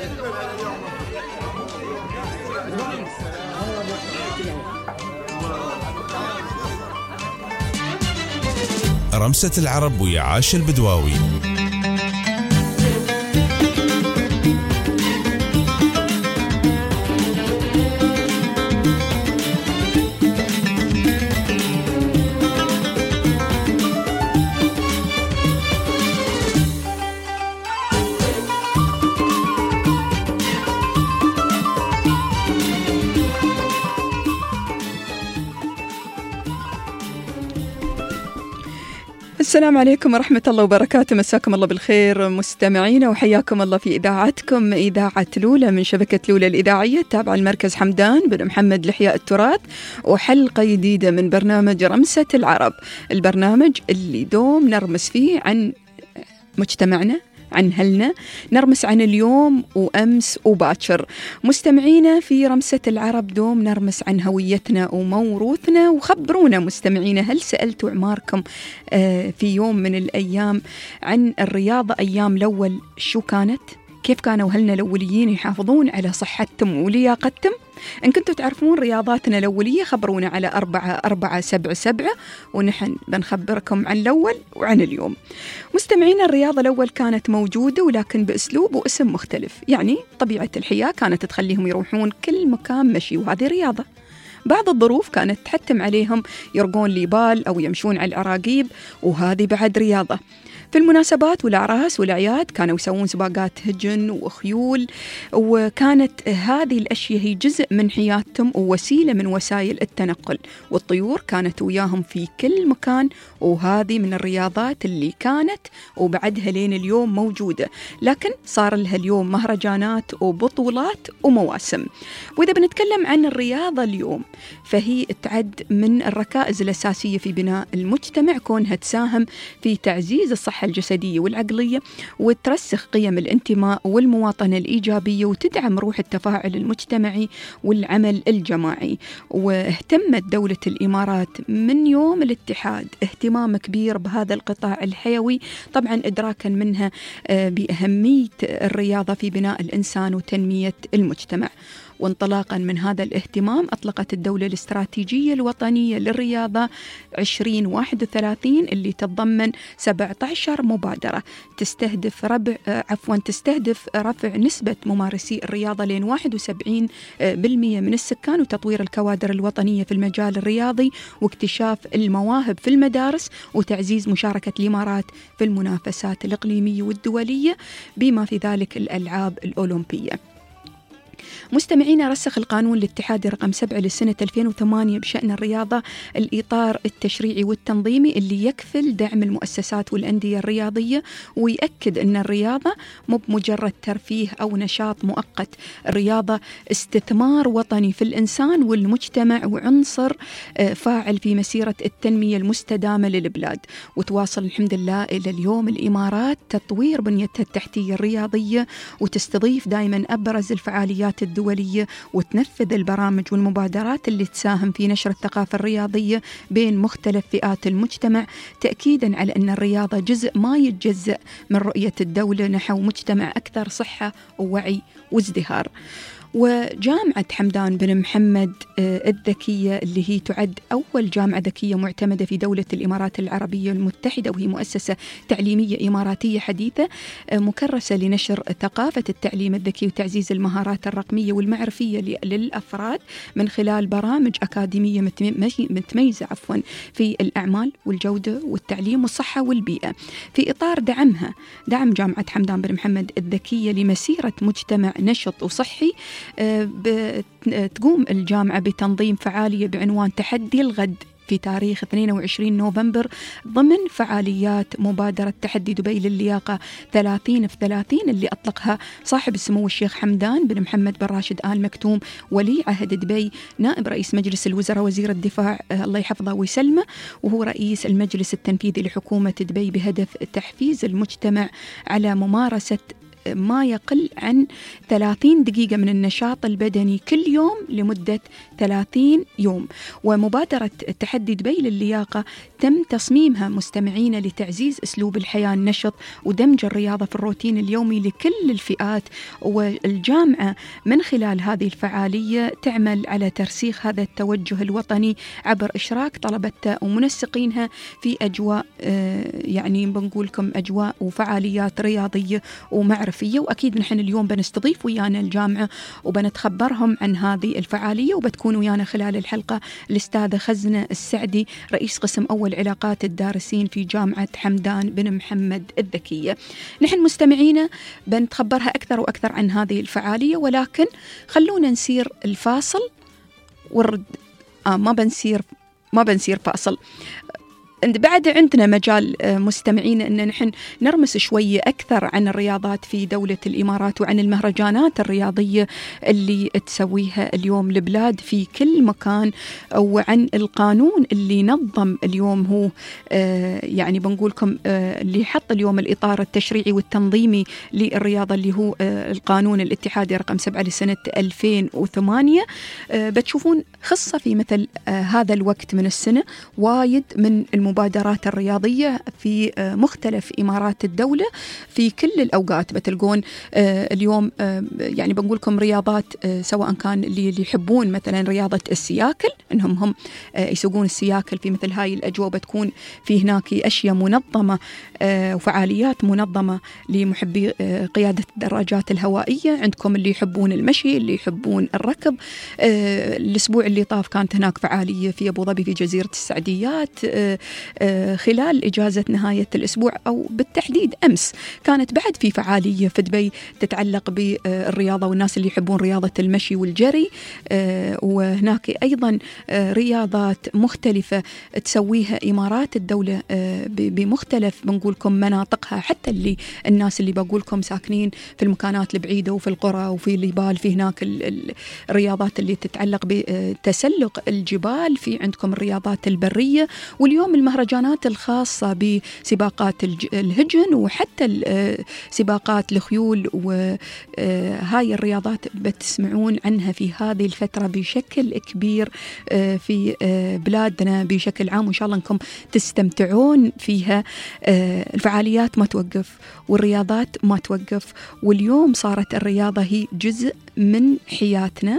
رمسة العرب ويا عاش البدواوي. السلام عليكم ورحمة الله وبركاته، مساكم الله بالخير مستمعينا وحياكم الله في إذاعتكم إذاعة لولا من شبكة لولا الإذاعية تابعة المركز حمدان بن محمد لحياء التراث، وحلقة جديدة من برنامج رمسة العرب، البرنامج اللي دوم نرمس فيه عن مجتمعنا، عن هلنا، نرمس عن اليوم وأمس وباكر. مستمعينا في رمسة العرب دوم نرمس عن هويتنا وموروثنا. وخبرونا مستمعينا، هل سألتوا عماركم في يوم من الأيام عن الرياضة أيام الأول شو كانت؟ كيف كانوا أهلنا الأوليين يحافظون على صحتهم ولياقتهم؟ إن كنتوا تعرفون رياضاتنا الأولية خبرونا على 4477 ونحن بنخبركم عن الأول وعن اليوم. مستمعينا، الرياضة الأول كانت موجودة ولكن بأسلوب واسم مختلف، يعني طبيعة الحياة كانت تخليهم يروحون كل مكان مشي، وهذه رياضة. بعض الظروف كانت تحتم عليهم يرقون ليبال أو يمشون على الأراقيب، وهذه بعد رياضة. في المناسبات والأعراس والأعياد كانوا يسوون سباقات هجن وخيول، وكانت هذه الأشياء هي جزء من حياتهم ووسيلة من وسائل التنقل، والطيور كانت وياهم في كل مكان، وهذه من الرياضات اللي كانت وبعدها لين اليوم موجودة، لكن صار لها اليوم مهرجانات وبطولات ومواسم. وإذا بنتكلم عن الرياضة اليوم فهي تعد من الركائز الأساسية في بناء المجتمع، كونها تساهم في تعزيز الصحة الجسدية والعقلية، وترسخ قيم الانتماء والمواطنة الإيجابية، وتدعم روح التفاعل المجتمعي والعمل الجماعي. واهتمت دولة الإمارات من يوم الاتحاد اهتمام كبير بهذا القطاع الحيوي، طبعا إدراكا منها بأهمية الرياضة في بناء الإنسان وتنمية المجتمع. وانطلاقا من هذا الاهتمام أطلقت الدولة الاستراتيجية الوطنية للرياضة 2031 اللي تتضمن 17 مبادرة تستهدف رفع نسبة ممارسي الرياضة لين 71% من السكان، وتطوير الكوادر الوطنية في المجال الرياضي، واكتشاف المواهب في المدارس، وتعزيز مشاركة الإمارات في المنافسات الإقليمية والدولية بما في ذلك الألعاب الأولمبية. مستمعينا، رسخ القانون الاتحادي رقم 7 لسنة 2008 بشأن الرياضة الإطار التشريعي والتنظيمي اللي يكفل دعم المؤسسات والأندية الرياضية، ويأكد أن الرياضة مو بمجرد ترفيه أو نشاط مؤقت، الرياضة استثمار وطني في الإنسان والمجتمع، وعنصر فاعل في مسيرة التنمية المستدامة للبلاد. وتواصل الحمد لله إلى اليوم الإمارات تطوير بنيتها التحتية الرياضية، وتستضيف دائما أبرز الفعاليات الدولية، وتنفذ البرامج والمبادرات اللي تساهم في نشر الثقافة الرياضية بين مختلف فئات المجتمع، تأكيدا على أن الرياضة جزء ما يتجزأ من رؤية الدولة نحو مجتمع أكثر صحة ووعي وازدهار. وجامعة حمدان بن محمد الذكية اللي هي تعد أول جامعة ذكية معتمدة في دولة الإمارات العربية المتحدة، وهي مؤسسة تعليمية إماراتية حديثة مكرسة لنشر ثقافة التعليم الذكي وتعزيز المهارات الرقمية والمعرفية للأفراد من خلال برامج أكاديمية متميزة في الأعمال والجودة والتعليم والصحة والبيئة. في إطار دعم جامعة حمدان بن محمد الذكية لمسيرة مجتمع نشط وصحي، تقوم الجامعة بتنظيم فعالية بعنوان تحدي الغد في تاريخ 22 نوفمبر ضمن فعاليات مبادرة تحدي دبي للياقة 30/30 اللي أطلقها صاحب السمو الشيخ حمدان بن محمد بن راشد آل مكتوم ولي عهد دبي، نائب رئيس مجلس الوزراء وزير الدفاع الله يحفظه ويسلمه، وهو رئيس المجلس التنفيذي لحكومة دبي، بهدف تحفيز المجتمع على ممارسة ما يقل عن 30 دقيقة من النشاط البدني كل يوم لمدة 30 يوم. ومبادرة تحدي دبي للياقة تم تصميمها مستمعين لتعزيز أسلوب الحياة النشط ودمج الرياضة في الروتين اليومي لكل الفئات. والجامعة من خلال هذه الفعالية تعمل على ترسيخ هذا التوجه الوطني عبر إشراك طلبتها ومنسقينها في أجواء يعني بنقول لكم أجواء وفعاليات رياضية ومعرفية. وأكيد نحن اليوم بنستضيف ويانا الجامعة وبنتخبرهم عن هذه الفعالية، وبتكون ويانا خلال الحلقة الأستاذة خزنة السعدي رئيس قسم أول علاقات الدارسين في جامعة حمدان بن محمد الذكية. نحن مستمعينا بنتخبرها أكثر وأكثر عن هذه الفعالية، ولكن خلونا نسير الفاصل والرد. ما بنسير فاصل. بعد عندنا مجال مستمعين أن نحن نرمس شوية أكثر عن الرياضات في دولة الإمارات وعن المهرجانات الرياضية اللي تسويها اليوم البلاد في كل مكان، وعن القانون اللي نظم اليوم هو يعني بنقولكم اللي حط اليوم الإطار التشريعي والتنظيمي للرياضة اللي هو القانون الاتحادي رقم 7 لسنة 2008. بتشوفون خصة في مثل هذا الوقت من السنة وايد من المبادرات الرياضية في مختلف إمارات الدولة في كل الأوقات. بتلقون اليوم يعني بنقولكم رياضات سواء كان اللي يحبون مثلا رياضة السياكل إنهم هم يسوقون السياكل في مثل هاي الأجواء، بتكون في هناك أشياء منظمة وفعاليات منظمة لمحبي قيادة الدراجات الهوائية. عندكم اللي يحبون المشي، اللي يحبون الركض. الأسبوع اللي طاف كانت هناك فعالية في أبو ظبي في جزيرة السعديات خلال إجازة نهاية الأسبوع، أو بالتحديد أمس كانت بعد في فعالية في دبي تتعلق بالرياضة والناس اللي يحبون رياضة المشي والجري. وهناك أيضا رياضات مختلفة تسويها إمارات الدولة بمختلف بنقولكم مناطقها، حتى اللي الناس اللي بقولكم ساكنين في المكانات البعيدة وفي القرى وفي الجبال، في هناك الرياضات اللي تتعلق بتسلق الجبال، في عندكم الرياضات البرية، واليوم المهرجانات الخاصة بسباقات الهجن وحتى سباقات الخيول. وهاي الرياضات بتسمعون عنها في هذه الفترة بشكل كبير في بلادنا بشكل عام، وإن شاء الله أنكم تستمتعون فيها. الفعاليات ما توقف والرياضات ما توقف، واليوم صارت الرياضة هي جزء من حياتنا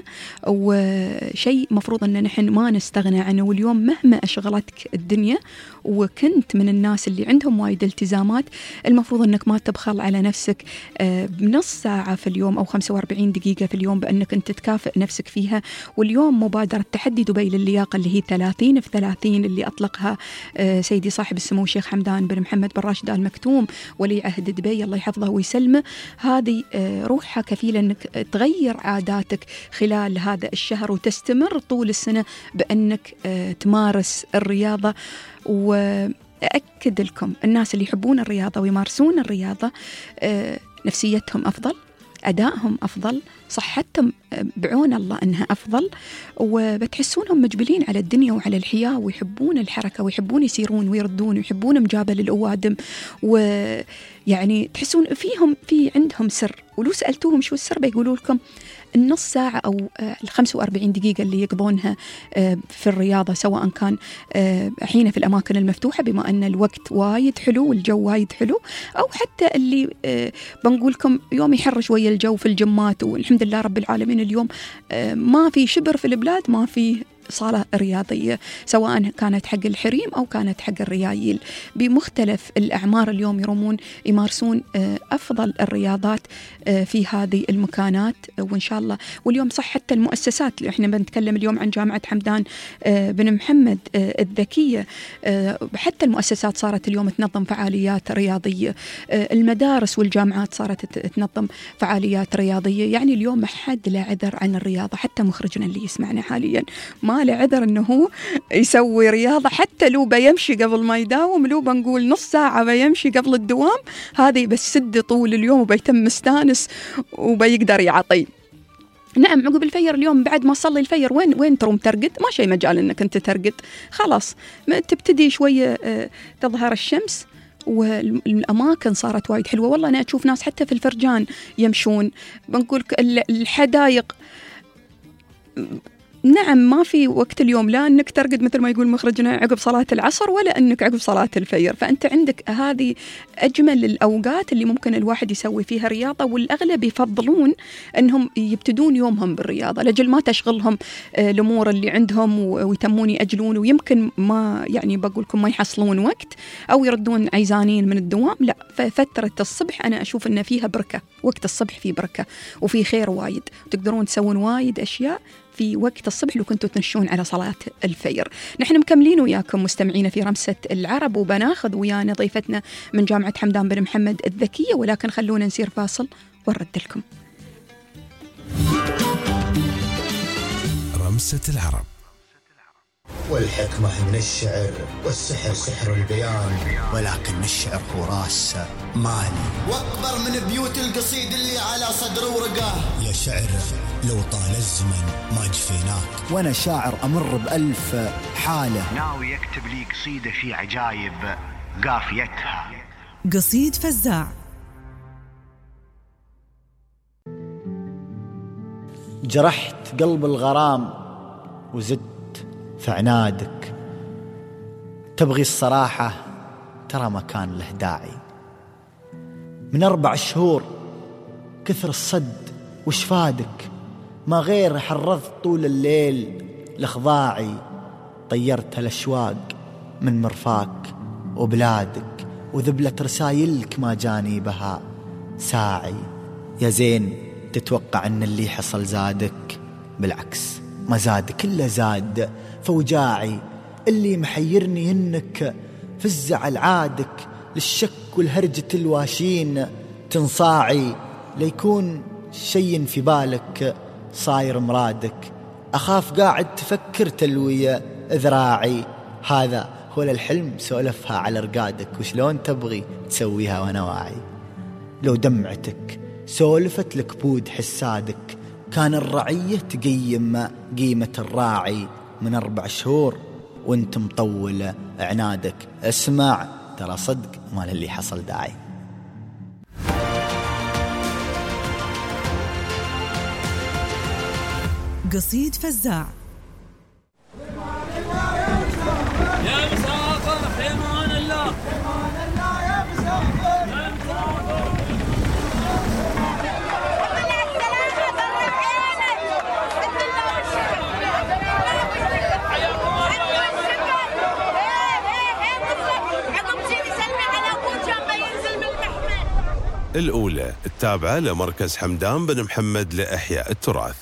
وشيء مفروض أن نحن ما نستغنى عنه. واليوم مهما أشغلتك الدنيا وكنت من الناس اللي عندهم وايد التزامات، المفروض أنك ما تبخل على نفسك بنص ساعة في اليوم أو 45 دقيقة في اليوم بأنك أنت تكافئ نفسك فيها. واليوم مبادرة تحدي دبي للياقة اللي هي 30 في 30 اللي أطلقها سيدي صاحب السمو الشيخ حمدان بن محمد بن راشد آل مكتوم ولي عهد دبي الله يحفظه ويسلمه، هذه روحها كفيلة أنك تغير عاداتك خلال هذا الشهر وتستمر طول السنة بأنك تمارس الرياضة. وأكد لكم الناس اللي يحبون الرياضة ويمارسون الرياضة نفسيتهم أفضل، أدائهم أفضل، صحتهم بعون الله أنها أفضل، وبتحسونهم مجبلين على الدنيا وعلى الحياة ويحبون الحركة ويحبون يسيرون ويردون ويحبون مجابل الأوادم. ويعني تحسون فيهم في عندهم سر، ولو سألتوهم شو السر بيقولوا لكم النص ساعة أو 45 دقيقة اللي يقضونها في الرياضة، سواء كان حين في الأماكن المفتوحة بما أن الوقت وايد حلو والجو وايد حلو، أو حتى اللي بنقولكم يوم يحر شوية الجو في الجمات. والحمد لله رب العالمين اليوم ما في شبر في البلاد ما في صالة رياضية، سواء كانت حق الحريم أو كانت حق الريايل، بمختلف الأعمار اليوم يرومون يمارسون أفضل الرياضات في هذه المكانات. وإن شاء الله واليوم صح حتى المؤسسات، إحنا بنتكلم اليوم عن جامعة حمدان بن محمد الذكية، حتى المؤسسات صارت اليوم تنظم فعاليات رياضية، المدارس والجامعات صارت تنظم فعاليات رياضية. يعني اليوم ما حد لا عذر عن الرياضة، حتى مخرجنا اللي يسمعنا حاليا ما له عذر أنه يسوي رياضة، حتى لو بيمشي قبل ما يداوم، لو بنقول نص ساعة بيمشي قبل الدوام، هذه بس سد طول اليوم وبيتم مستانس وبيقدر يعطي. نعم عقب الفجر اليوم بعد ما صلي الفجر وين تروم ترقد؟ ما شيء مجال انك انت ترقد، خلاص تبتدي شوية تظهر الشمس والأماكن صارت وايد حلوة. والله أنا أشوف ناس حتى في الفرجان يمشون، بنقول الحدائق. نعم ما في وقت اليوم لا أنك ترقد مثل ما يقول مخرجنا عقب صلاة العصر ولا أنك عقب صلاة الفجر، فأنت عندك هذه أجمل الأوقات اللي ممكن الواحد يسوي فيها رياضة، والأغلب يفضلون أنهم يبتدون يومهم بالرياضة لأجل ما تشغلهم الأمور اللي عندهم ويتمون يأجلون، ويمكن ما يعني بقولكم ما يحصلون وقت أو يردون عيزانين من الدوام. لا، ففترة الصبح أنا أشوف أن فيها بركة، وقت الصبح فيه بركة وفي خير وايد، تقدرون تسوون وايد أشياء في وقت الصبح لو كنتوا تنشون على صلاة الفجر. نحن مكملين وياكم مستمعين في رمسة العرب، وبناخذ ويانا ضيفتنا من جامعة حمدان بن محمد الذكية، ولكن خلونا نسير فاصل ونرد لكم. رمسة العرب. والحكمة من الشعر والسحر سحر البيان، ولكن الشعر هو راس مالي واكبر من بيوت القصيد اللي على صدر ورقه. يا شعر لو طال الزمن ما جفيناك، وانا شاعر امر بألف حاله، ناوي يكتب لي قصيدة في عجايب قافيتها. قصيد فزاع. جرحت قلب الغرام وزدت في عنادك، تبغي الصراحة ترى ما كان له داعي. من 4 شهور كثر الصد وش فادك، ما غير حرضت طول الليل لخضاعي. طيرت الأشواق من مرفاك وبلادك، وذبلت رسايلك ما جاني بها ساعي. يا زين تتوقع أن اللي حصل زادك، بالعكس ما زادك إلا زاد فوجاعي. اللي محيرني إنك في الزعل عادك، للشك والهرجة الواشين تنصاعي. ليكون شيء في بالك صاير مرادك، أخاف قاعد تفكر تلوي ذراعي. هذا هو الحلم سولفها على رقادك، وشلون تبغي تسويها وانا واعي. لو دمعتك سولفت لك بود حسادك، كان الرعية تقيم قيمة الراعي. من 4 شهور وانت مطول عنادك، اسمع ترى صدق ما للي حصل داعي. قصيد فزاع. يا مسافر حيمان الله، حيمان الله يا مسافر، يا مسافر. الأولى التابعة لمركز حمدان بن محمد لإحياء التراث.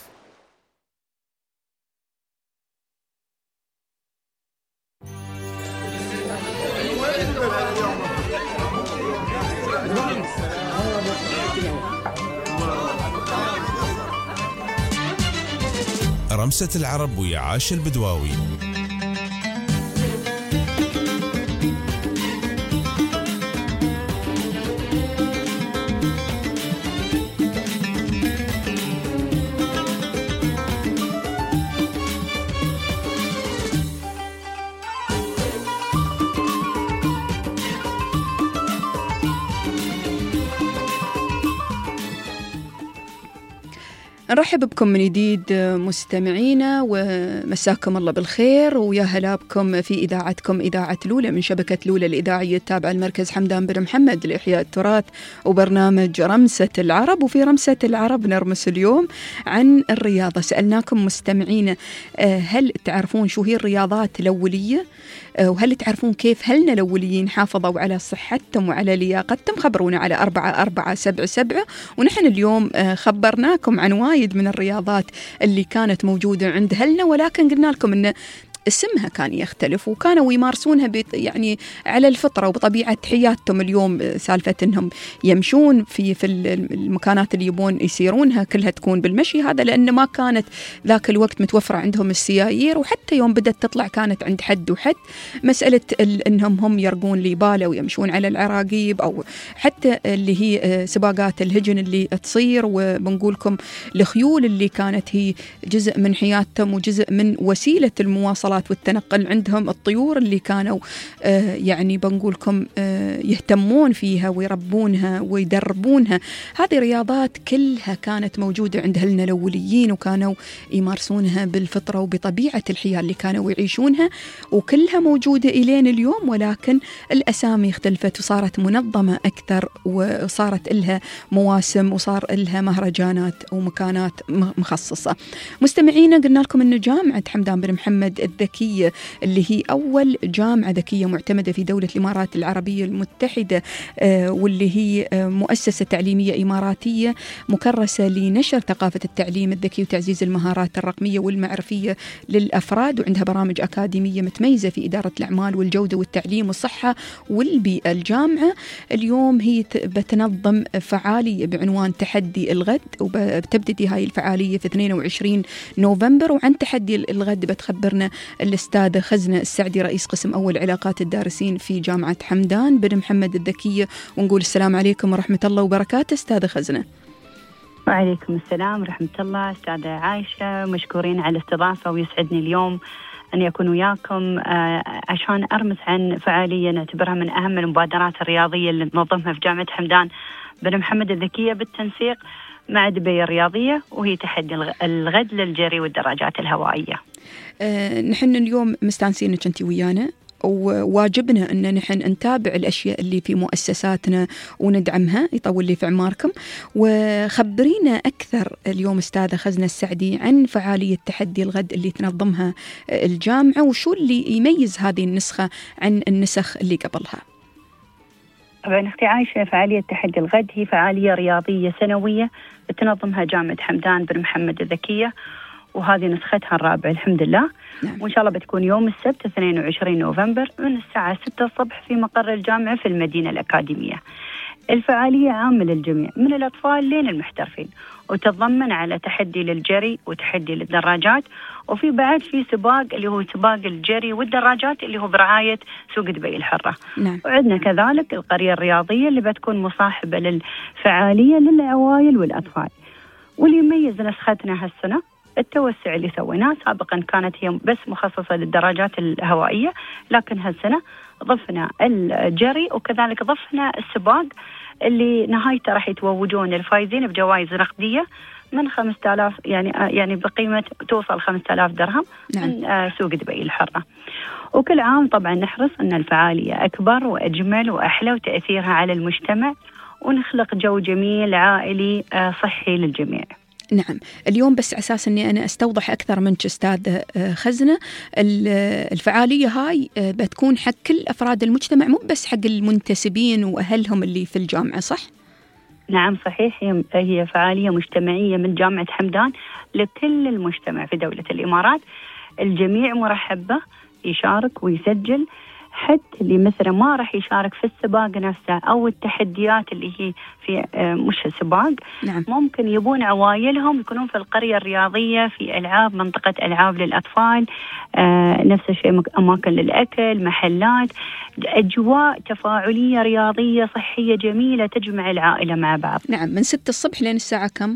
رمسة العرب ويا عاش البدواوي. نرحب بكم من جديد مستمعينا، ومساكم الله بالخير، ويا هلا بكم في إذاعتكم إذاعة لولا من شبكة لولا الإذاعية التابعة المركز حمدان بن محمد لإحياء التراث، وبرنامج رمسة العرب. وفي رمسة العرب نرمس اليوم عن الرياضة. سألناكم مستمعينا هل تعرفون شو هي الرياضات الأولية، وهل تعرفون كيف هلنا الأوليين حافظوا على صحتهم وعلى لياقتهم؟ خبرونا على 4477. ونحن اليوم خبرناكم عن وايد من الرياضات اللي كانت موجودة عند هلنا، ولكن قلنا لكم أن اسمها كان يختلف، وكانوا يمارسونها يعني على الفطرة وبطبيعة حياتهم اليوم. سالفة انهم يمشون في المكانات اللي يبون يسيرونها كلها تكون بالمشي، هذا لأن ما كانت ذاك الوقت متوفرة عندهم السيايير، وحتى يوم بدأت تطلع كانت عند حد وحد. مسألة انهم هم يرقون ليبالة ويمشون على العراقيب، او حتى اللي هي سباقات الهجن اللي تصير، وبنقولكم الخيول اللي كانت هي جزء من حياتهم وجزء من وسيلة المواصلة المواصلات والتنقل، عندهم الطيور اللي كانوا يعني بنقولكم يهتمون فيها ويربونها ويدربونها. هذه رياضات كلها كانت موجودة عند أهلنا الأوليين، وكانوا يمارسونها بالفطرة وبطبيعة الحياة اللي كانوا يعيشونها، وكلها موجودة إلين اليوم، ولكن الأسامي اختلفت وصارت منظمة أكثر، وصارت لها مواسم وصار لها مهرجانات ومكانات مخصصة. مستمعينا، قلنا لكم أن جامعة حمدان بن محمد الذكية اللي هي أول جامعة ذكية معتمدة في دولة الإمارات العربية المتحدة، واللي هي مؤسسة تعليمية إماراتية مكرسة لنشر ثقافة التعليم الذكي وتعزيز المهارات الرقمية والمعرفية للأفراد، وعندها برامج أكاديمية متميزة في إدارة الأعمال والجودة والتعليم والصحة والبيئة. الجامعة اليوم هي بتنظم فعالية بعنوان تحدي الغد، وبتبتدي هاي الفعالية في 22 نوفمبر. وعن تحدي الغد بتخبرنا الأستاذة خزنة السعدي، رئيس قسم أول علاقات الدارسين في جامعة حمدان بن محمد الذكية، ونقول السلام عليكم ورحمة الله وبركاته. أستاذة خزنة. وعليكم السلام ورحمة الله. أستاذة عايشة، مشكورين على الاستضافة، ويسعدني اليوم أن يكون وياكم عشان أرمز عن فعالية نعتبرها من أهم المبادرات الرياضية اللي تنظمها في جامعة حمدان بن محمد الذكية بالتنسيق مع دبي الرياضية، وهي تحدي الغد للجري والدراجات الهوائية. نحن اليوم مستانسين انك انت ويانا، وواجبنا أن نحن نتابع الأشياء اللي في مؤسساتنا وندعمها، يطول لي في عماركم. وخبرينا أكثر اليوم أستاذة خزنة السعدي عن فعالية تحدي الغد اللي تنظمها الجامعة، وشو اللي يميز هذه النسخة عن النسخ اللي قبلها. طبعا أختي عايشة، فعالية تحدي الغد هي فعالية رياضية سنوية بتنظمها جامعة حمدان بن محمد الذكية، وهذه نسختها الرابعة الحمد لله. نعم. وإن شاء الله بتكون يوم السبت 22 نوفمبر من الساعة 6 الصبح في مقر الجامعة في المدينة الأكاديمية. الفعالية عامة للجميع من الأطفال لين المحترفين، وتتضمن على تحدي للجري وتحدي للدراجات، وفي بعد في سباق اللي هو سباق الجري والدراجات اللي هو برعاية سوق دبي الحرة. نعم. وعندنا كذلك القرية الرياضية اللي بتكون مصاحبة للفعالية للعوائل والأطفال. واللي يميز نسختنا هالسنة التوسع اللي سويناه. سابقا كانت هي بس مخصصة للدراجات الهوائية، لكن هالسنة ضفنا الجري، وكذلك ضفنا السباق اللي نهايته راح يتوجون الفائزين بجوائز نقدية من 5000 يعني بقيمة توصل 5000 درهم. نعم. من سوق دبي الحرة. وكل عام طبعا نحرص أن الفعالية أكبر وأجمل وأحلى، وتأثيرها على المجتمع، ونخلق جو جميل عائلي صحي للجميع. نعم. اليوم بس أساس أني أنا أستوضح أكثر منك أستاذ خزنة، الفعالية هاي بتكون حق كل أفراد المجتمع، مو بس حق المنتسبين وأهلهم اللي في الجامعة، صح؟ نعم صحيح، هي فعالية مجتمعية من جامعة حمدان لكل المجتمع في دولة الإمارات. الجميع مرحب به يشارك ويسجل، حتى اللي مثلا ما راح يشارك في السباق نفسه أو التحديات اللي هي في مش سباق. نعم. ممكن يبون عوائلهم يكونون في القرية الرياضية في ألعاب، منطقة ألعاب للأطفال، نفس الشيء أماكن للأكل، محلات، أجواء تفاعلية رياضية صحية جميلة تجمع العائلة مع بعض. نعم. من 6 الصبح لين الساعة كم؟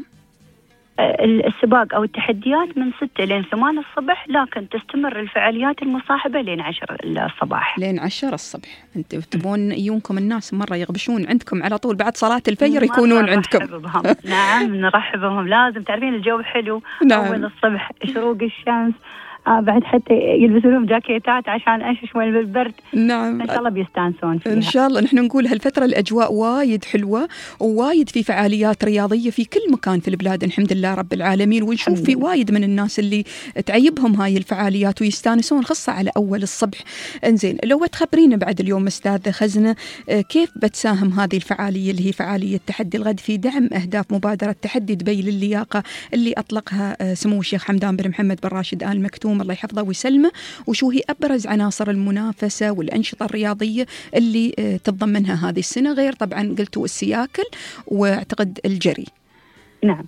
السباق أو التحديات من 6 لين 8 الصبح، لكن تستمر الفعاليات المصاحبة لين 10 الصباح. لين 10 الصبح. أنتوا تبون يجونكم الناس مرة يغبشون عندكم على طول بعد صلاة الفجر يكونون عندكم. نعم نرحب بهم، لازم تعرفين الجو حلو. نعم. أول الصبح شروق الشمس، بعد حتى يلبسوا لهم جاكيتات عشان ايش شوي بالبرد. نعم. ان شاء الله بيستانسون فيها. ان شاء الله. نحن نقول هالفتره الاجواء وايد حلوه، ووايد في فعاليات رياضيه في كل مكان في البلاد الحمد لله رب العالمين، ونشوف في وايد من الناس اللي تعيبهم هاي الفعاليات ويستانسون خاصه على اول الصبح. انزين، لو تخبرينا بعد اليوم استاذه خزنه كيف بتساهم هذه الفعاليه اللي هي فعاليه تحدي الغد في دعم اهداف مبادره تحدي دبي للياقه اللي اطلقها سمو الشيخ حمدان بن محمد بن راشد آل مكتوم الله يحفظه ويسلمه، وشو هي أبرز عناصر المنافسة والأنشطة الرياضية اللي تتضمنها هذه السنة، غير طبعا قلتوا السياكل واعتقد الجري. نعم.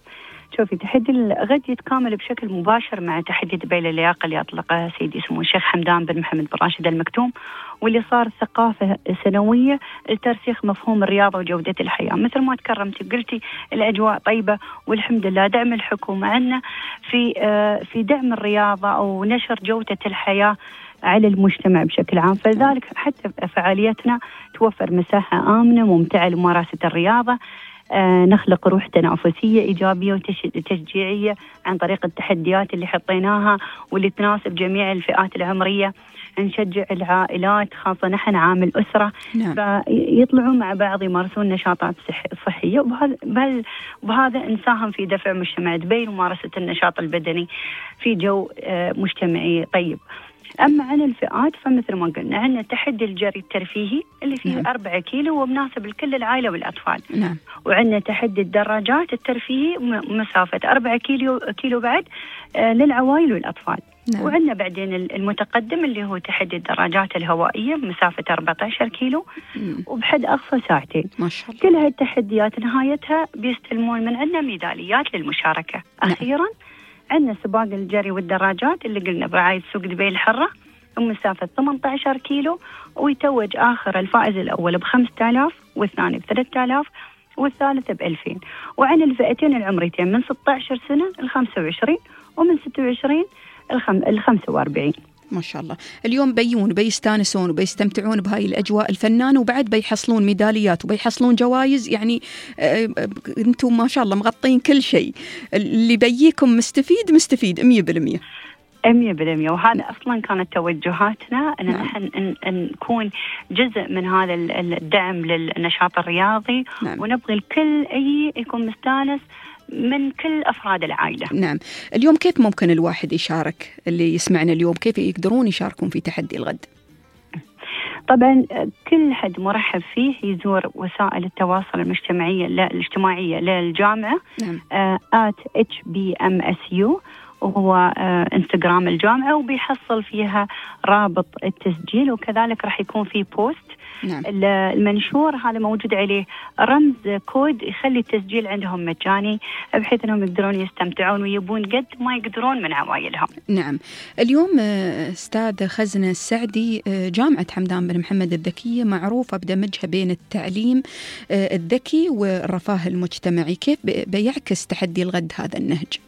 شوفي، تحدي الغد يتكامل بشكل مباشر مع تحدي دبي للياقة اللي أطلقه سيدي سمو الشيخ حمدان بن محمد بن راشد المكتوم، واللي صار ثقافة سنوية لترسيخ مفهوم الرياضة وجودة الحياة. مثل ما تكرمتي قلتي الأجواء طيبة والحمد لله، دعم الحكومة عنا في دعم الرياضة أو نشر جودة الحياة على المجتمع بشكل عام. فلذلك حتى فعاليتنا توفر مساحة آمنة ممتعة لممارسة الرياضة، نخلق روح تنافسية إيجابية وتشجيعية عن طريق التحديات اللي حطيناها واللي تناسب جميع الفئات العمرية. نشجع العائلات، خاصة نحن عامل أسرة، فيطلعوا مع بعض يمارسون نشاطات صحية، وبهذا نساهم في دفع مجتمع دبي لممارسة النشاط البدني في جو مجتمعي طيب. أما عن الفئات فمثل ما قلنا عندنا تحدي الجري الترفيهي اللي فيه 4 كيلو ومناسب لكل العائلة والأطفال. وعندنا تحدي الدراجات الترفيهي مسافة 4 كيلو بعد للعوائل والأطفال. وعندنا بعدين المتقدم اللي هو تحدي الدراجات الهوائية بمسافة 14 كيلو وبحد أقصى 2 ساعة. ما شاء الله. كل هالتحديات نهايتها بيستلمون من عندنا ميداليات للمشاركة. أخيراً عندنا سباق الجري والدراجات اللي قلنا برعاية سوق دبي الحرة بمسافة 18 كيلو، ويتوج آخر الفائز الأول ب5,000 والثاني ب3,000 والثالث ب2,000. وعن الفئتين العمريتين من 16 سنة ل25 ومن 26 ل45. ما شاء الله. اليوم بيستانسون وبيستمتعون بهاي الأجواء الفنانة، وبعد بيحصلون ميداليات وبيحصلون جوائز. يعني أنتم ما شاء الله مغطين كل شيء. اللي بيجيكم مستفيد 100%. 100%. وهذا أصلا كانت توجهاتنا أن نحن نكون جزء من هذا الدعم للنشاط الرياضي. ونبغي الكل يكون مستانس من كل أفراد العائلة. نعم. اليوم كيف ممكن الواحد يشارك؟ اللي يسمعنا اليوم كيف يقدرون يشاركون في تحدي الغد؟ طبعا كل حد مرحب فيه يزور وسائل التواصل الاجتماعية للجامعة @HBMSU، وهو انستغرام الجامعة، وبيحصل فيها رابط التسجيل، وكذلك راح يكون في بوست. المنشور هذا موجود عليه رمز كود يخلي التسجيل عندهم مجاني، بحيث انهم يقدرون يستمتعون ويبون قد ما يقدرون من عوائلهم. نعم. اليوم استاذ خزنة السعدي، جامعة حمدان بن محمد الذكية معروفة بدمجها بين التعليم الذكي والرفاه المجتمعي، كيف بيعكس تحدي الغد هذا النهج؟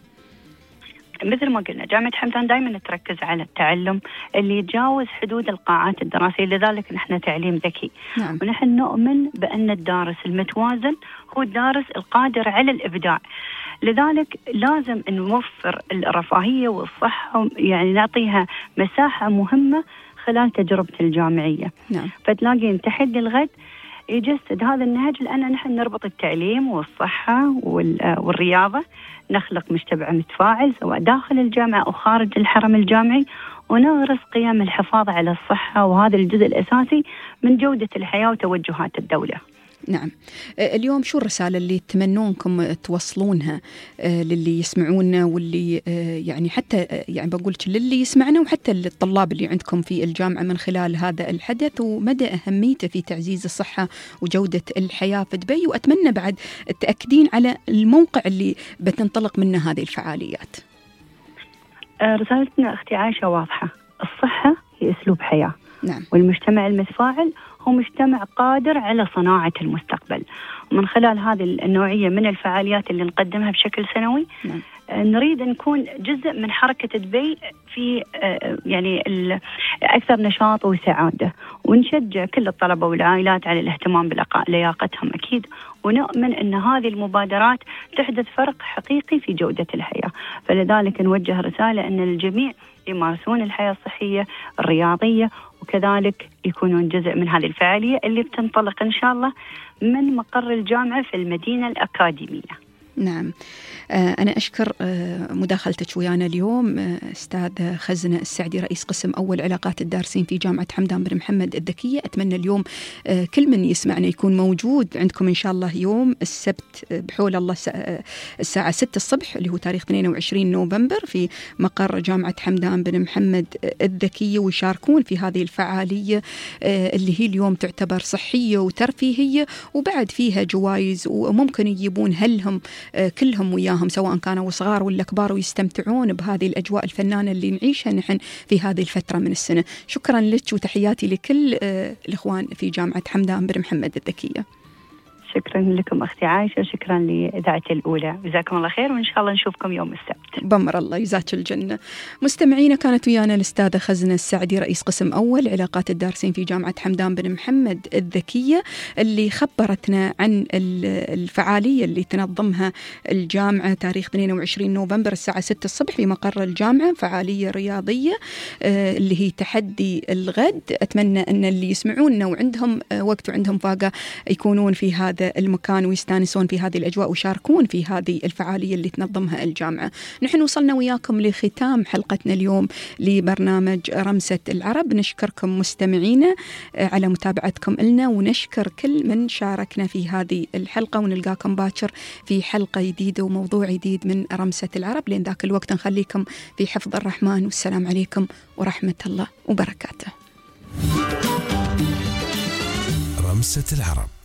مثل ما قلنا جامعة حمدان دائما تركز على التعلم اللي يتجاوز حدود القاعات الدراسية، لذلك نحن تعليم ذكي. ونحن نؤمن بأن الدارس المتوازن هو الدارس القادر على الإبداع، لذلك لازم نوفر الرفاهية والصحة، يعني نعطيها مساحة مهمة خلال تجربة الجامعية. فتلاقين تحدي الغد يجسد هذا النهج، لأن نحن نربط التعليم والصحة والرياضة، نخلق مجتمع متفاعل سواء داخل الجامعة أو خارج الحرم الجامعي، ونغرس قيم الحفاظ على الصحة، وهذا الجزء الأساسي من جودة الحياة وتوجهات الدولة. نعم. اليوم شو الرسالة اللي تتمنونكم توصلونها للي يسمعونا، واللي يعني حتى يعني بقول للي يسمعنا وحتى للطلاب اللي عندكم في الجامعة من خلال هذا الحدث، ومدى أهميته في تعزيز الصحة وجودة الحياة في دبي؟ وأتمنى بعد التأكيدين على الموقع اللي بتنطلق منه هذه الفعاليات. رسالتنا أختي عائشة واضحة، الصحة هي أسلوب حياة. والمجتمع المتفاعل هو مجتمع قادر على صناعة المستقبل. ومن خلال هذه النوعية من الفعاليات اللي نقدمها بشكل سنوي نريد نكون جزء من حركة دبي في يعني أكثر نشاط وسعادة، ونشجع كل الطلبة والعائلات على الاهتمام بلياقتهم أكيد، ونؤمن أن هذه المبادرات تحدث فرق حقيقي في جودة الحياة. فلذلك نوجه رسالة أن الجميع يمارسون الحياة الصحية الرياضية، وكذلك يكونون جزء من هذه الفعالية اللي بتنطلق إن شاء الله من مقر الجامعة في المدينة الأكاديمية. نعم. أنا أشكر مداخلتك ويانا اليوم أستاذ خزنة السعدي، رئيس قسم أول علاقات الدارسين في جامعة حمدان بن محمد الذكية. أتمنى اليوم كل من يسمعنا يكون موجود عندكم إن شاء الله يوم السبت بحول الله الساعة 6 الصبح اللي هو تاريخ 22 نوفمبر في مقر جامعة حمدان بن محمد الذكية، ويشاركون في هذه الفعالية اللي هي اليوم تعتبر صحية وترفيهية، وبعد فيها جوائز، وممكن يجيبون هلهم كلهم وياهم سواء كانوا صغار ولا كبار، ويستمتعون بهذه الأجواء الفنانة اللي نعيشها نحن في هذه الفترة من السنة. شكرا لك وتحياتي لكل الإخوان في جامعة حمدان بن محمد الذكية. شكرا لكم أختي عايشة، شكرا لإذاعة الأولى، جزاكم الله خير، وإن شاء الله نشوفكم يوم السبت. بمر الله يجزاك الجنة. مستمعينا، كانت ويانا الأستاذة خزنة السعدي رئيس قسم أول علاقات الدارسين في جامعة حمدان بن محمد الذكية، اللي خبرتنا عن الفعالية اللي تنظمها الجامعة تاريخ 22 نوفمبر الساعة 6 الصبح في مقر الجامعة، فعالية رياضية اللي هي تحدي الغد. أتمنى أن اللي يسمعوننا وعندهم وقت وعندهم فاقة يكونون في هذا المكان ويستانسون في هذه الأجواء ويشاركون في هذه الفعالية اللي تنظمها الجامعة. نحن وصلنا وياكم لختام حلقتنا اليوم لبرنامج رمسة العرب. نشكركم مستمعينا على متابعتكم لنا، ونشكر كل من شاركنا في هذه الحلقة، ونلقاكم باكر في حلقة جديدة وموضوع جديد من رمسة العرب. لين ذاك الوقت نخليكم في حفظ الرحمن، والسلام عليكم ورحمة الله وبركاته. رمسة العرب.